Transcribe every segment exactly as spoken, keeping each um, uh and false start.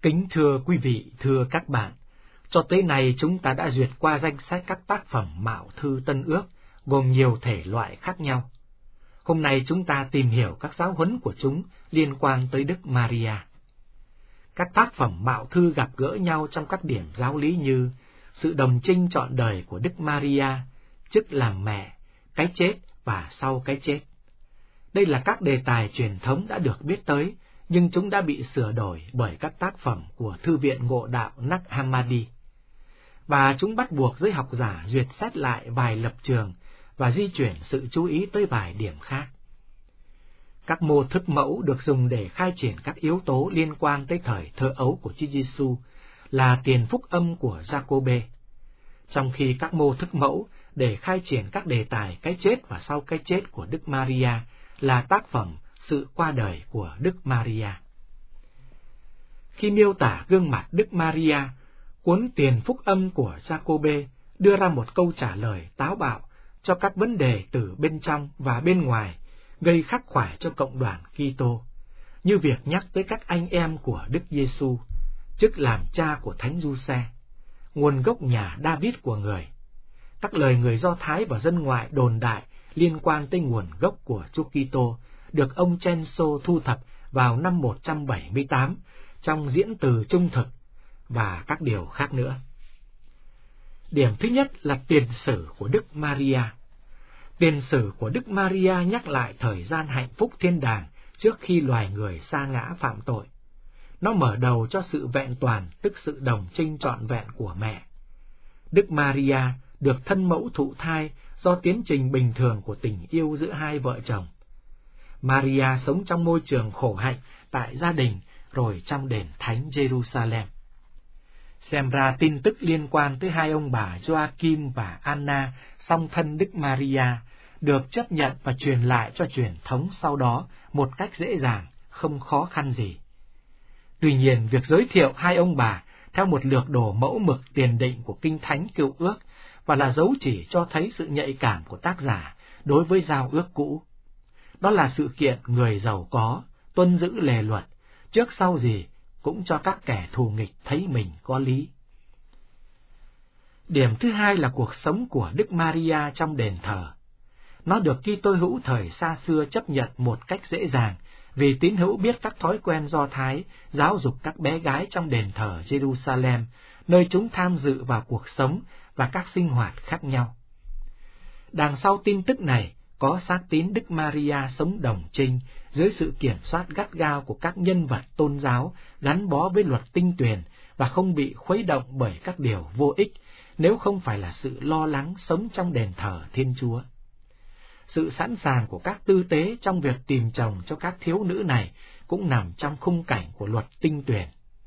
Kính thưa quý vị, thưa các bạn, cho tới nay chúng ta đã duyệt qua danh sách các tác phẩm mạo thư Tân Ước, gồm nhiều thể loại khác nhau. Hôm nay chúng ta tìm hiểu các giáo huấn của chúng liên quan tới Đức Maria. Các tác phẩm mạo thư gặp gỡ nhau trong các điểm giáo lý như sự đồng trinh trọn đời của Đức Maria, chức làm mẹ, cái chết và sau cái chết. Đây là các đề tài truyền thống đã được biết tới, nhưng chúng đã bị sửa đổi bởi các tác phẩm của Thư viện Ngộ Đạo Nag Hammadi. Và chúng bắt buộc giới học giả duyệt xét lại vài lập trường và di chuyển sự chú ý tới vài điểm khác. Các mô thức mẫu được dùng để khai triển các yếu tố liên quan tới thời thơ ấu của Chúa Giêsu là tiền phúc âm của Giacôbê, trong khi các mô thức mẫu để khai triển các đề tài cái chết và sau cái chết của Đức Maria là tác phẩm Sự qua đời của Đức Maria. Khi miêu tả gương mặt Đức Maria, cuốn Tiền phúc âm của Giacôbê đưa ra một câu trả lời táo bạo cho các vấn đề từ bên trong và bên ngoài, gây khắc khoải cho cộng đoàn Kitô, như việc nhắc tới các anh em của Đức Giêsu, chức làm cha của Thánh Giuse, nguồn gốc nhà David của người, các lời người Do Thái và dân ngoại đồn đại liên quan tới nguồn gốc của Chúa Kitô được ông Censo thu thập vào năm một trăm bảy mươi tám trong Diễn từ Trung thực và các điều khác nữa. Điểm thứ nhất là tiền sử của Đức Maria. Tiền sử của Đức Maria nhắc lại thời gian hạnh phúc thiên đàng trước khi loài người sa ngã phạm tội. Nó mở đầu cho sự vẹn toàn, tức sự đồng trinh trọn vẹn của mẹ. Đức Maria được thân mẫu thụ thai do tiến trình bình thường của tình yêu giữa hai vợ chồng. Maria sống trong môi trường khổ hạnh tại gia đình rồi trong đền thánh Jerusalem. Xem ra tin tức liên quan tới hai ông bà Joachim và Anna, song thân Đức Maria, được chấp nhận và truyền lại cho truyền thống sau đó một cách dễ dàng, không khó khăn gì. Tuy nhiên, việc giới thiệu hai ông bà theo một lược đồ mẫu mực tiền định của Kinh Thánh Cựu Ước và là dấu chỉ cho thấy sự nhạy cảm của tác giả đối với giao ước cũ. Đó là sự kiện người giàu có, tuân giữ lề luật, trước sau gì cũng cho các kẻ thù nghịch thấy mình có lý. Điểm thứ hai là cuộc sống của Đức Maria trong đền thờ. Nó được Kitô hữu thời xa xưa chấp nhận một cách dễ dàng, vì tín hữu biết các thói quen Do Thái giáo dục các bé gái trong đền thờ Jerusalem, nơi chúng tham dự vào cuộc sống và các sinh hoạt khác nhau. Đằng sau tin tức này có xác tín Đức Maria sống đồng trinh dưới sự kiểm soát gắt gao của các nhân vật tôn giáo gắn bó với luật tinh tuyền và không bị khuấy động bởi các điều vô ích, nếu không phải là sự lo lắng sống trong đền thờ Thiên Chúa. Sự sẵn sàng của các tư tế trong việc tìm chồng cho các thiếu nữ này cũng nằm trong khung cảnh của luật tinh tuyền.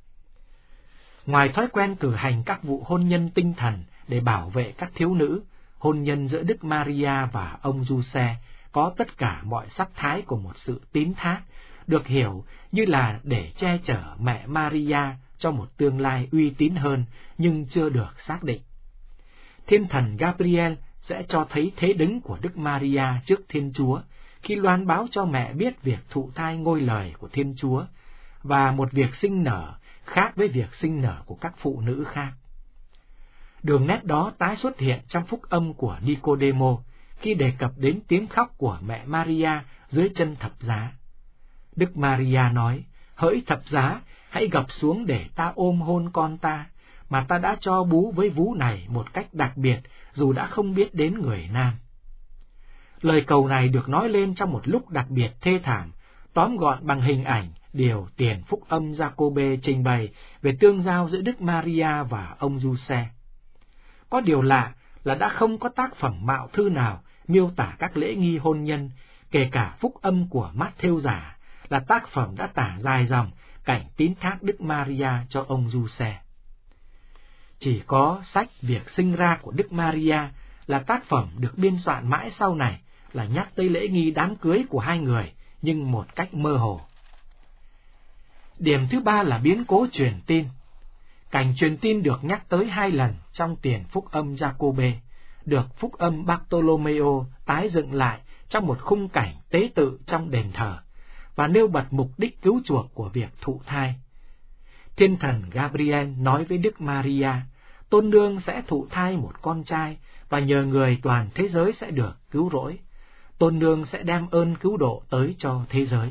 Ngoài thói quen cử hành các vụ hôn nhân tinh thần để bảo vệ các thiếu nữ, hôn nhân giữa Đức Maria và ông Giuse có tất cả mọi sắc thái của một sự tín thác, được hiểu như là để che chở mẹ Maria cho một tương lai uy tín hơn nhưng chưa được xác định. Thiên thần Gabriel sẽ cho thấy thế đứng của Đức Maria trước Thiên Chúa khi loan báo cho mẹ biết việc thụ thai ngôi lời của Thiên Chúa và một việc sinh nở khác với việc sinh nở của các phụ nữ khác. Đường nét đó tái xuất hiện trong phúc âm của Nicodemo khi đề cập đến tiếng khóc của mẹ Maria dưới chân thập giá. Đức Maria nói: "Hỡi thập giá, hãy gập xuống để ta ôm hôn con ta, mà ta đã cho bú với vú này một cách đặc biệt, dù đã không biết đến người nam." Lời cầu này được nói lên trong một lúc đặc biệt thê thảm, tóm gọn bằng hình ảnh điều tiền phúc âm Giacôbê trình bày về tương giao giữa Đức Maria và ông Giuse. Có điều lạ là đã không có tác phẩm mạo thư nào miêu tả các lễ nghi hôn nhân, kể cả phúc âm của Mát-thêu giả là tác phẩm đã tả dài dòng cảnh tín thác Đức Maria cho ông Giuse. Chỉ có sách Việc sinh ra của Đức Maria là tác phẩm được biên soạn mãi sau này, là nhắc tới lễ nghi đám cưới của hai người, nhưng một cách mơ hồ. Điểm thứ ba là biến cố truyền tin. Cảnh truyền tin được nhắc tới hai lần trong tiền phúc âm Giacôbê, được phúc âm Bartolomeo tái dựng lại trong một khung cảnh tế tự trong đền thờ, và nêu bật mục đích cứu chuộc của việc thụ thai. Thiên thần Gabriel nói với Đức Maria, Tôn nương sẽ thụ thai một con trai, và nhờ người toàn thế giới sẽ được cứu rỗi. Tôn nương sẽ đem ơn cứu độ tới cho thế giới.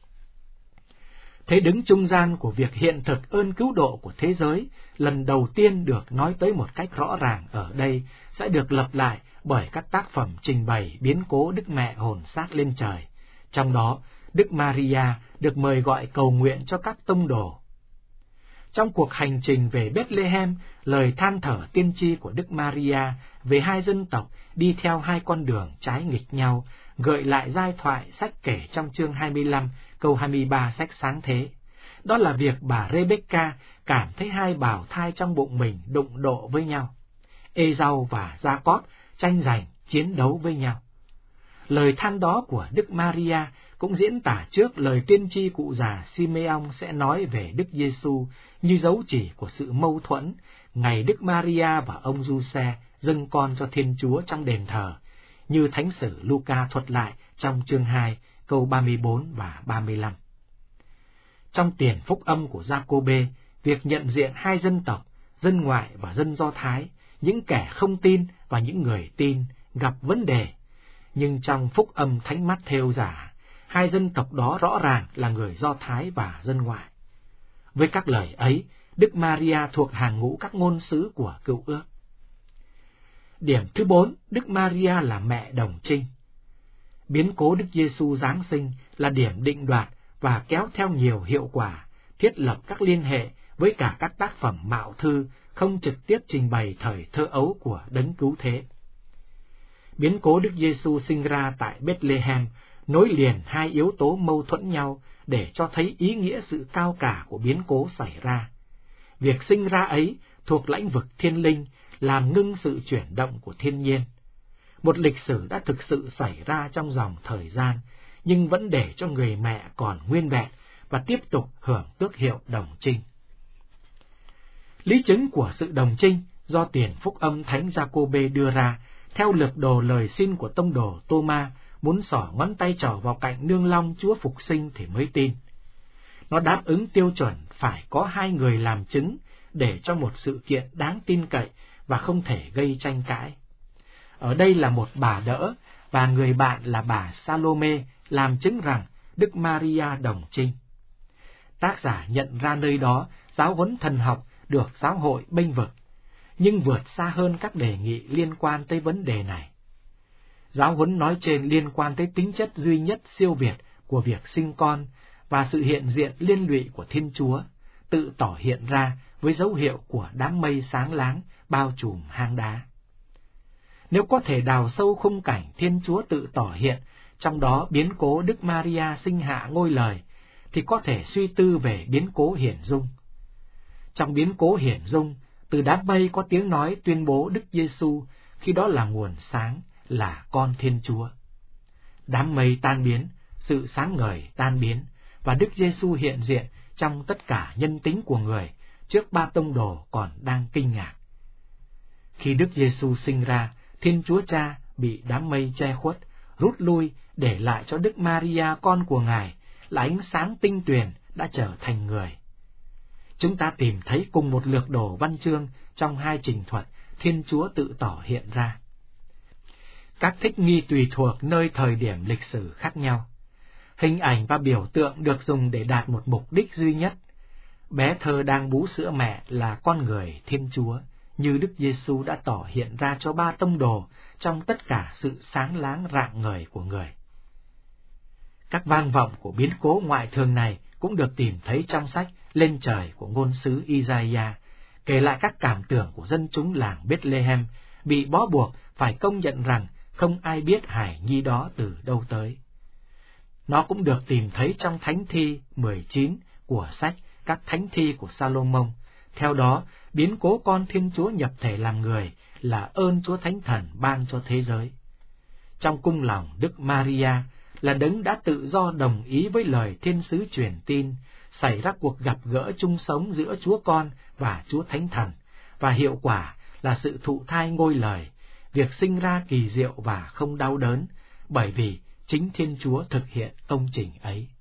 Thế đứng trung gian của việc hiện thực ơn cứu độ của thế giới, lần đầu tiên được nói tới một cách rõ ràng ở đây, sẽ được lặp lại bởi các tác phẩm trình bày biến cố Đức Mẹ hồn xác lên trời. Trong đó, Đức Maria được mời gọi cầu nguyện cho các tông đồ. Trong cuộc hành trình về Bethlehem, lời than thở tiên tri của Đức Maria về hai dân tộc đi theo hai con đường trái nghịch nhau, gợi lại giai thoại sách kể trong chương hai mươi lăm, câu hai mươi ba sách Sáng Thế. Đó là việc bà Rebecca cảm thấy hai bào thai trong bụng mình đụng độ với nhau. Ê-rau và Gia-cóp tranh giành, chiến đấu với nhau. Lời than đó của Đức Maria cũng diễn tả trước lời tiên tri cụ già Simeon sẽ nói về Đức Giêsu như dấu chỉ của sự mâu thuẫn ngày Đức Maria và ông Giuse dâng con cho Thiên Chúa trong đền thờ, như Thánh sử Luca thuật lại trong chương hai, câu ba mươi bốn và ba mươi lăm. Trong tiền phúc âm của Gia-cô-bê, việc nhận diện hai dân tộc, dân ngoại và dân Do Thái, những kẻ không tin và những người tin, gặp vấn đề. Nhưng trong phúc âm Thánh Mát-thêu giả, hai dân tộc đó rõ ràng là người Do Thái và dân ngoại. Với các lời ấy, Đức Maria thuộc hàng ngũ các ngôn sứ của Cựu Ước. Điểm thứ bốn, Đức Maria là mẹ đồng trinh. Biến cố Đức Giêsu Giáng sinh là điểm định đoạt và kéo theo nhiều hiệu quả, thiết lập các liên hệ với cả các tác phẩm mạo thư không trực tiếp trình bày thời thơ ấu của Đấng Cứu Thế. Biến cố Đức Giêsu sinh ra tại Bethlehem nối liền hai yếu tố mâu thuẫn nhau để cho thấy ý nghĩa sự cao cả của biến cố xảy ra. Việc sinh ra ấy thuộc lĩnh vực thiên linh, làm ngưng sự chuyển động của thiên nhiên. Một lịch sử đã thực sự xảy ra trong dòng thời gian, nhưng vẫn để cho người mẹ còn nguyên vẹn và tiếp tục hưởng tước hiệu đồng trinh. Lý chứng của sự đồng trinh do tiền phúc âm Thánh Gia-cô-bê đưa ra, theo lược đồ lời xin của tông đồ Tô-ma, muốn xỏ ngón tay trỏ vào cạnh nương long Chúa phục sinh thì mới tin. Nó đáp ứng tiêu chuẩn phải có hai người làm chứng để cho một sự kiện đáng tin cậy và không thể gây tranh cãi. Ở đây là một bà đỡ và người bạn là bà Salome làm chứng rằng Đức Maria đồng trinh. Tác giả nhận ra nơi đó giáo huấn thần học được giáo hội bênh vực, nhưng vượt xa hơn các đề nghị liên quan tới vấn đề này. Giáo huấn nói trên liên quan tới tính chất duy nhất siêu việt của việc sinh con và sự hiện diện liên lụy của Thiên Chúa, tự tỏ hiện ra với dấu hiệu của đám mây sáng láng bao trùm hang đá. Nếu có thể đào sâu khung cảnh Thiên Chúa tự tỏ hiện, trong đó biến cố Đức Maria sinh hạ ngôi lời, thì có thể suy tư về biến cố hiển dung. Trong biến cố hiển dung, từ đám mây có tiếng nói tuyên bố Đức Giêsu khi đó là nguồn sáng, là con Thiên Chúa. Đám mây tan biến, sự sáng ngời tan biến, và Đức Giêsu hiện diện trong tất cả nhân tính của người, trước ba tông đồ còn đang kinh ngạc. Khi Đức Giêsu sinh ra, Thiên Chúa Cha bị đám mây che khuất, rút lui, để lại cho Đức Maria con của Ngài là ánh sáng tinh tuyền đã trở thành người. Chúng ta tìm thấy cùng một lược đồ văn chương trong hai trình thuật Thiên Chúa tự tỏ hiện ra. Các thích nghi tùy thuộc nơi thời điểm lịch sử khác nhau. Hình ảnh và biểu tượng được dùng để đạt một mục đích duy nhất. Bé thơ đang bú sữa mẹ là con người Thiên Chúa, như Đức Giêsu đã tỏ hiện ra cho ba tông đồ trong tất cả sự sáng láng rạng ngời của người. Các vang vọng của biến cố ngoại thường này cũng được tìm thấy trong sách Lên Trời của ngôn sứ Isaiah, kể lại các cảm tưởng của dân chúng làng Bethlehem bị bó buộc phải công nhận rằng không ai biết hài nhi đó từ đâu tới. Nó cũng được tìm thấy trong Thánh thi mười chín của sách Các Thánh thi của Salomon. Theo đó, biến cố con Thiên Chúa nhập thể làm người là ơn Chúa Thánh Thần ban cho thế giới. Trong cung lòng Đức Maria là đấng đã tự do đồng ý với lời thiên sứ truyền tin, xảy ra cuộc gặp gỡ chung sống giữa Chúa Con và Chúa Thánh Thần, và hiệu quả là sự thụ thai ngôi lời, việc sinh ra kỳ diệu và không đau đớn, bởi vì chính Thiên Chúa thực hiện công trình ấy.